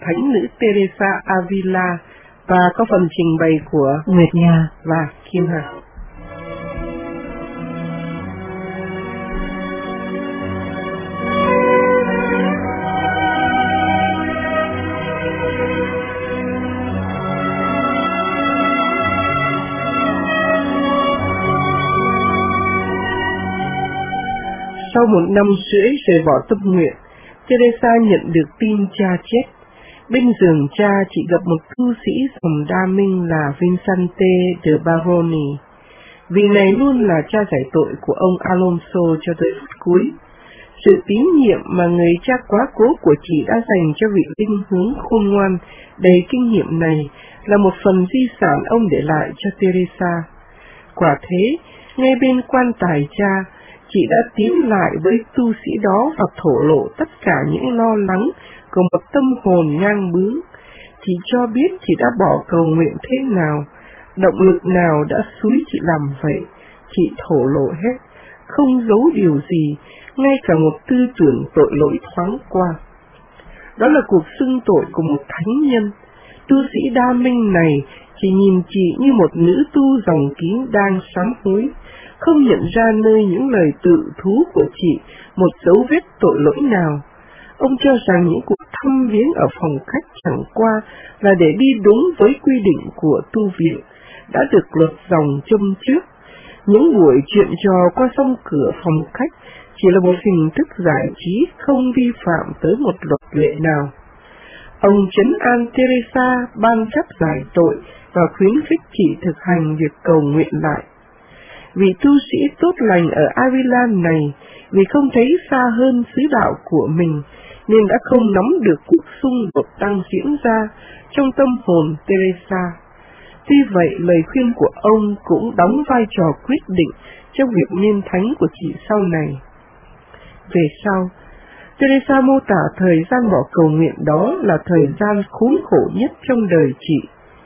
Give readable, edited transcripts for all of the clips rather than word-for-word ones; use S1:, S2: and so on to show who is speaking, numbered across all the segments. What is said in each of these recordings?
S1: Thánh nữ Teresa Avila và có phần trình bày của
S2: Nguyệt Nga
S1: và Kim Hà. Sau 1 năm rưỡi rời bỏ tâm nguyện, Teresa nhận được tin cha chết. Bên giường cha chị gặp một tu sĩ dòng Đa Minh là Vincente de Baroni. Vị này luôn là cha giải tội của ông Alonso cho tới phút cuối. Sự tín nhiệm mà người cha quá cố của chị đã dành cho vị linh hướng khôn ngoan đầy kinh nghiệm này là một phần di sản ông để lại cho Teresa. Quả thế, ngay bên quan tài cha, chị đã tiến lại với tu sĩ đó và thổ lộ tất cả những lo lắng của một tâm hồn ngang bướng. Chị cho biết chị đã bỏ cầu nguyện thế nào, động lực nào đã xúi chị làm vậy. Chị thổ lộ hết, không giấu điều gì, ngay cả một tư tưởng tội lỗi thoáng qua. Đó là cuộc xưng tội của một thánh nhân. Tu sĩ Đa Minh này chỉ nhìn chị như một nữ tu dòng kín đang sám hối, không nhận ra nơi những lời tự thú của chị một dấu vết tội lỗi nào. Ông cho rằng những cuộc thăm viếng ở phòng khách chẳng qua là để đi đúng với quy định của tu viện, đã được luật dòng châm trước. Những buổi chuyện trò qua sông cửa phòng khách chỉ là một hình thức giải trí không vi phạm tới một luật lệ nào. Ông trấn an Teresa ban chấp giải tội và khuyến khích chị thực hành việc cầu nguyện lại. Vị tu sĩ tốt lành ở Avila này vì không thấy xa hơn sứ đạo của mình nên đã không nắm được cuộc xung đột đang diễn ra trong tâm hồn Teresa. Tuy vậy, lời khuyên của ông cũng đóng vai trò quyết định trong việc nên thánh của chị sau này. Về sau, Teresa mô tả thời gian bỏ cầu nguyện đó là thời gian khốn khổ nhất trong đời chị.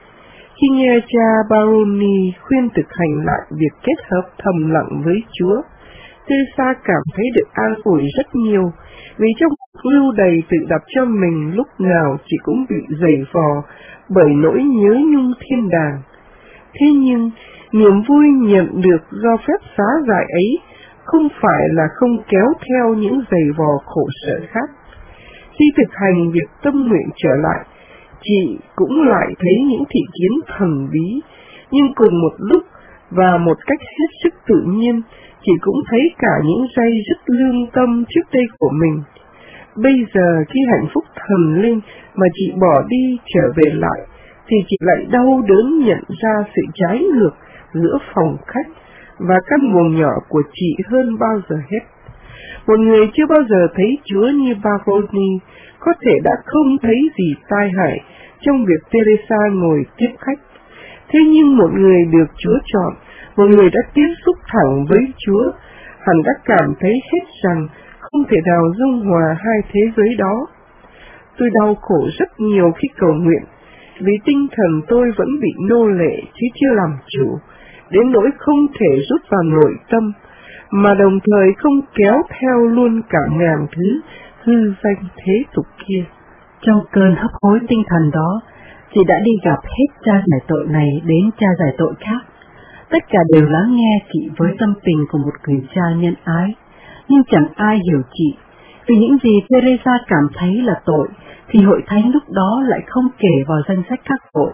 S1: Khi nghe cha Baroni khuyên thực hành lại việc kết hợp thầm lặng với Chúa, Teresa cảm thấy được an ủi rất nhiều, vì trong lưu đầy tự đập cho mình lúc nào chị cũng bị dày vò bởi nỗi nhớ nhung thiên đàng. Thế nhưng, niềm vui nhận được do phép xá giải ấy không phải là không kéo theo những dày vò khổ sở khác. Khi thực hành việc tâm nguyện trở lại, chị cũng lại thấy những thị kiến thần bí, nhưng cùng một lúc và một cách hết sức tự nhiên, chị cũng thấy cả những giây rất lương tâm trước đây của mình. Bây giờ khi hạnh phúc thần linh mà chị bỏ đi trở về lại, thì chị lại đau đớn nhận ra sự trái ngược giữa phòng khách và căn buồng nhỏ của chị hơn bao giờ hết. Một người chưa bao giờ thấy Chúa như Baroni có thể đã không thấy gì tai hại trong việc Teresa ngồi tiếp khách. Thế nhưng một người được Chúa chọn, một người đã tiếp xúc thẳng với Chúa, hẳn đã cảm thấy hết rằng không thể nào dung hòa hai thế giới đó. Tôi đau khổ rất nhiều khi cầu nguyện, vì tinh thần tôi vẫn bị nô lệ chứ chưa làm chủ, đến nỗi không thể rút vào nội tâm, mà đồng thời không kéo theo luôn cả ngàn thứ hư danh thế tục kia.
S2: Trong cơn hấp hối tinh thần đó, chị đã đi gặp hết cha giải tội này đến cha giải tội khác. Tất cả đều lắng nghe chị với tâm tình của một người cha nhân ái, nhưng chẳng ai hiểu chị, vì những gì Teresa cảm thấy là tội, thì hội thánh lúc đó lại không kể vào danh sách các tội.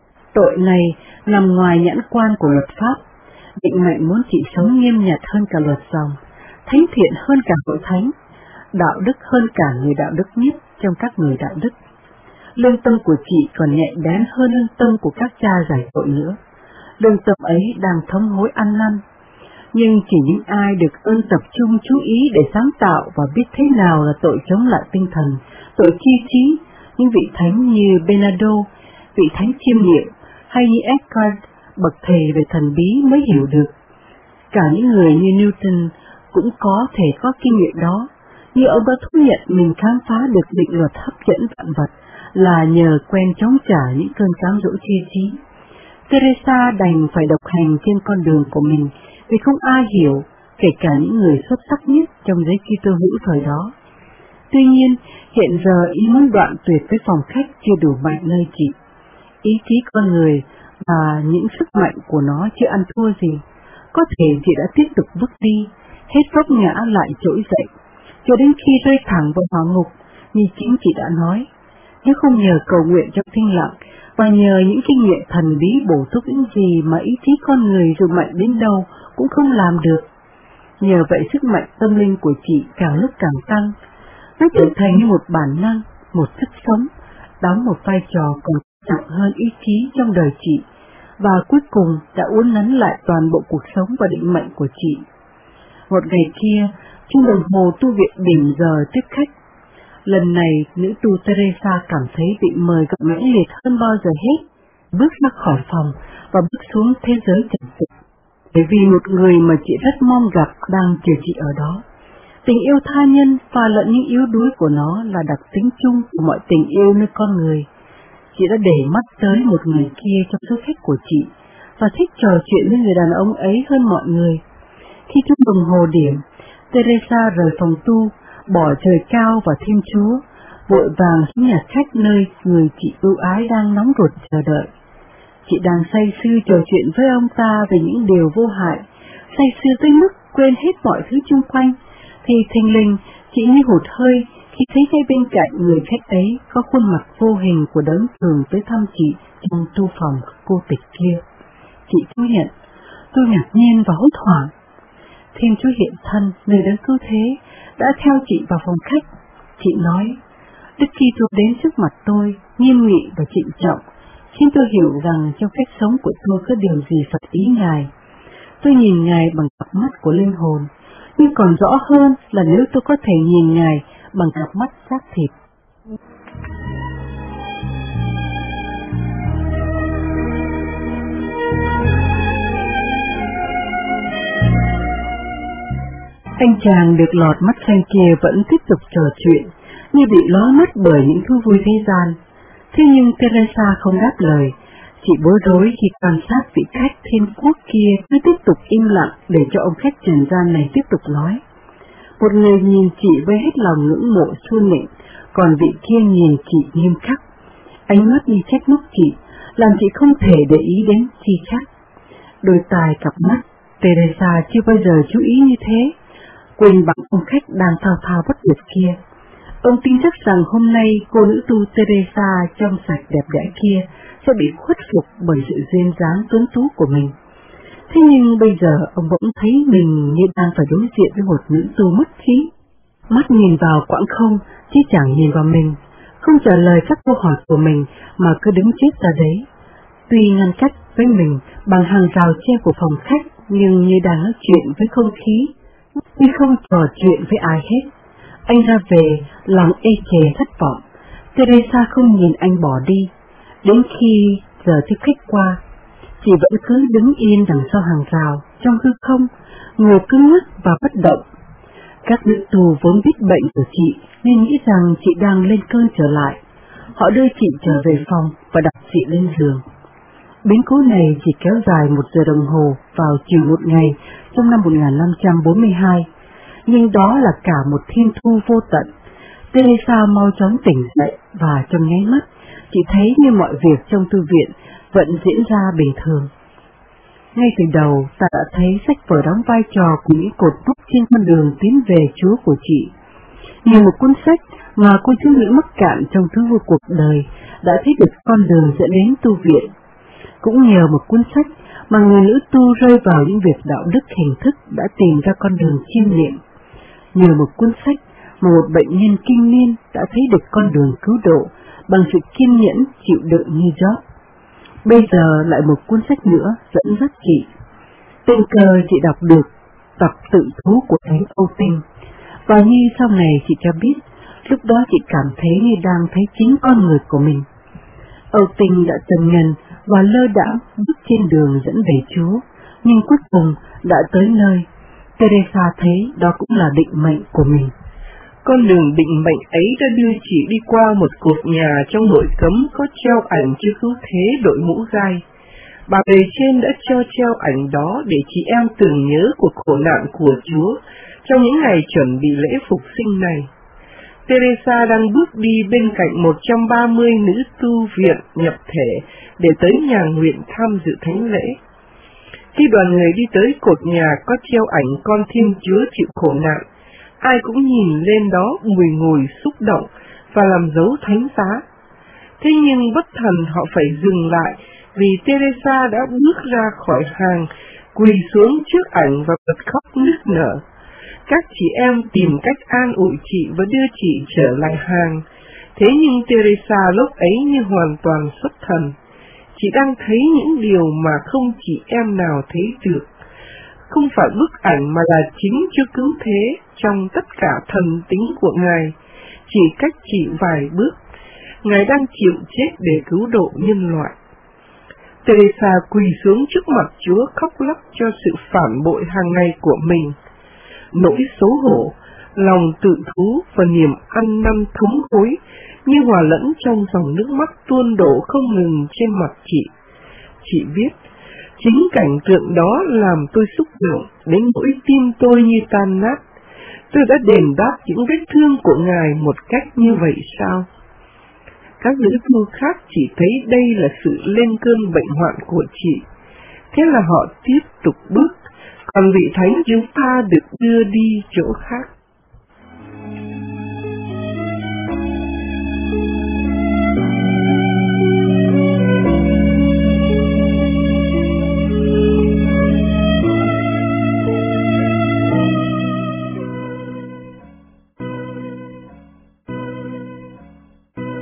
S2: Tội này nằm ngoài nhãn quan của luật pháp. Định mệnh muốn chị sống nghiêm nhặt hơn cả luật dòng, thánh thiện hơn cả hội thánh, đạo đức hơn cả người đạo đức nhất trong các người đạo đức. Lương tâm của chị còn nhạy bén hơn lương tâm của các cha giải tội nữa. Lương tâm ấy đang thống hối ăn năn. Nhưng chỉ những ai được ơn tập trung chú ý để sáng tạo và biết thế nào là tội chống lại tinh thần, tội chi trí, những vị thánh như Bernardo, vị thánh chiêm nghiệm, hay như Eckhart, bậc thầy về thần bí mới hiểu được. Cả những người như Newton cũng có thể có kinh nghiệm đó, như ông đã thú nhận mình khám phá được định luật hấp dẫn vạn vật là nhờ quen chống trả những cơn cám dỗ chi trí. Teresa đành phải độc hành trên con đường của mình vì không ai hiểu, kể cả những người xuất sắc nhất trong giới Kitô hữu thời đó. Tuy nhiên, hiện giờ ý muốn đoạn tuyệt với phòng khách chưa đủ mạnh nơi chị. Ý chí con người và những sức mạnh của nó chưa ăn thua gì. Có thể chị đã tiếp tục bước đi, hết vấp ngã lại trỗi dậy, cho đến khi rơi thẳng vào hỏa ngục, như chính chị đã nói. Nếu không nhờ cầu nguyện trong thinh lặng, và nhờ những kinh nghiệm thần bí bổ túc những gì mà ý chí con người dù mạnh đến đâu cũng không làm được. Nhờ vậy sức mạnh tâm linh của chị càng lúc càng tăng, nó trở thành như một bản năng, một sức sống, đóng một vai trò còn quan trọng hơn ý chí trong đời chị, và cuối cùng đã uốn nắn lại toàn bộ cuộc sống và định mệnh của chị. Một ngày kia, trong đồng hồ tu viện điểm giờ tiếp khách, lần này nữ tu Teresa cảm thấy bị mời gặp mãnh liệt hơn bao giờ hết, bước ra khỏi phòng và bước xuống thế giới trần tục, bởi vì một người mà chị rất mong gặp đang chờ chị ở đó. Tình yêu tha nhân pha lẫn những yếu đuối của nó là đặc tính chung của mọi tình yêu nơi con người. Chị đã để mắt tới một người kia trong số khách của chị và thích trò chuyện với người đàn ông ấy hơn mọi người. Khi chuông đồng hồ điểm, Teresa rời phòng tu, bỏ trời cao và Thiên Chúa, vội vàng xuống nhà khách nơi người chị ưu ái đang nóng ruột chờ đợi. Chị đang say sưa trò chuyện với ông ta về những điều vô hại, say sưa tới mức quên hết mọi thứ chung quanh, thì thình lình chị như hụt hơi khi thấy ngay bên cạnh người khách ấy có khuôn mặt vô hình của đấng thường tới thăm chị trong tu phòng cô tịch kia. Chị thú nhận, tôi ngạc nhiên và hốt hoảng. Thiên Chúa hiện thân nơi đấng cứu thế đã theo chị vào phòng khách. Chị nói, Đức Kitô đến trước mặt tôi, nghiêm nghị và trịnh trọng, khiến tôi hiểu rằng trong cách sống của tôi có điều gì phật ý Ngài. Tôi nhìn Ngài bằng cặp mắt của linh hồn, nhưng còn rõ hơn là nếu tôi có thể nhìn Ngài bằng cặp mắt xác thịt. Anh chàng được lọt mắt xanh kia vẫn tiếp tục trò chuyện, như bị lóa mắt bởi những thú vui thế gian. Thế nhưng Teresa không đáp lời. Chị bối rối khi quan sát vị khách thiên quốc kia cứ tiếp tục im lặng để cho ông khách trần gian này tiếp tục nói. Một người nhìn chị với hết lòng ngưỡng mộ suôn nịnh, còn vị kia nhìn chị nghiêm khắc. Ánh mắt như trách móc chị, làm chị không thể để ý đến chi khác. Đôi tai cặp mắt, Teresa chưa bao giờ chú ý như thế, quên bằng ông khách đang thao thao bất tuyệt kia. Ông tin chắc rằng hôm nay cô nữ tu Teresa trong sạch đẹp đẽ kia sẽ bị khuất phục bởi sự duyên dáng tuấn tú của mình. Thế nhưng bây giờ ông bỗng thấy mình như đang phải đối diện với một nữ tu mất trí. Mắt nhìn vào quãng không, chứ chẳng nhìn vào mình, không trả lời các câu hỏi của mình mà cứ đứng chết ra đấy. Tuy ngăn cách với mình bằng hàng rào tre của phòng khách, nhưng như đang nói chuyện với không khí, như không trò chuyện với ai hết. Anh ra về, lòng ê chề thất vọng. Teresa không nhìn anh bỏ đi. Đến khi giờ tiếp khách qua, chị vẫn cứ đứng yên đằng sau hàng rào, trong hư không, người cứng ngắc và bất động. Các nữ tù vốn biết bệnh của chị nên nghĩ rằng chị đang lên cơn trở lại. Họ đưa chị trở về phòng và đặt chị lên giường. Biến cố này chỉ kéo dài 1 giờ đồng hồ vào chiều một ngày trong năm 1542. Nhưng đó là cả một thiên thu vô tận. Teresa mau chóng tỉnh dậy và trong nháy mắt, chị thấy như mọi việc trong tu viện vẫn diễn ra bình thường. Ngay từ đầu, ta đã thấy sách vở đóng vai trò của những cột mốc trên con đường tiến về Chúa của chị. Như một cuốn sách mà cô thiếu nữ mắc cạn trong thứ vô cuộc đời đã thấy được con đường dẫn đến tu viện. Cũng nhờ một cuốn sách mà người nữ tu rơi vào những việc đạo đức hình thức đã tìm ra con đường chiêm niệm. Nhờ một cuốn sách mà một bệnh nhân kinh niên đã thấy được con đường cứu độ bằng sự kiên nhẫn chịu đựng như Job. Bây giờ lại một cuốn sách nữa dẫn dắt chị. Tình cờ chị đọc được tập tự thú của Thánh Âu Tinh, và như sau này chị cho biết, lúc đó chị cảm thấy như đang thấy chính con người của mình. Âu Tinh đã tần ngần và lơ đãng bước trên đường dẫn về Chúa, nhưng cuối cùng đã tới nơi. Teresa thấy đó cũng là định mệnh của mình.
S1: Con đường định mệnh ấy đã đưa chị đi qua một cột nhà trong nội cấm có treo ảnh Chúa Cứu Thế đội mũ gai. Bà bề trên đã cho treo ảnh đó để chị em tưởng nhớ cuộc khổ nạn của Chúa trong những ngày chuẩn bị lễ phục sinh này. Teresa đang bước đi bên cạnh 130 nữ tu viện nhập thể để tới nhà nguyện tham dự thánh lễ. Khi đoàn người đi tới cột nhà có treo ảnh con Thiên Chúa chịu khổ nạn, ai cũng nhìn lên đó bùi ngùi xúc động và làm dấu thánh giá. Thế nhưng bất thần họ phải dừng lại vì Teresa đã bước ra khỏi hàng, quỳ xuống trước ảnh và bật khóc nức nở. Các chị em tìm cách an ủi chị và đưa chị trở lại hàng. Thế nhưng Teresa lúc ấy như hoàn toàn xuất thần. Chị đang thấy những điều mà không chị em nào thấy được. Không phải bức ảnh mà là chính Chúa Cứu Thế trong tất cả thần tính của Ngài. Chỉ cách chị vài bước, Ngài đang chịu chết để cứu độ nhân loại. Teresa quỳ xuống trước mặt Chúa khóc lóc cho sự phản bội hàng ngày của mình. Nỗi xấu hổ, lòng tự thú và niềm ăn năn thống hối như hòa lẫn trong dòng nước mắt tuôn đổ không ngừng trên mặt chị. Chị biết, chính cảnh tượng đó làm tôi xúc động đến nỗi tim tôi như tan nát. Tôi đã đền đáp những vết thương của Ngài một cách như vậy sao? Các nữ tu khác chỉ thấy đây là sự lên cơn bệnh hoạn của chị. Thế là họ tiếp tục bước, còn vị thánh chúng ta được đưa đi chỗ khác.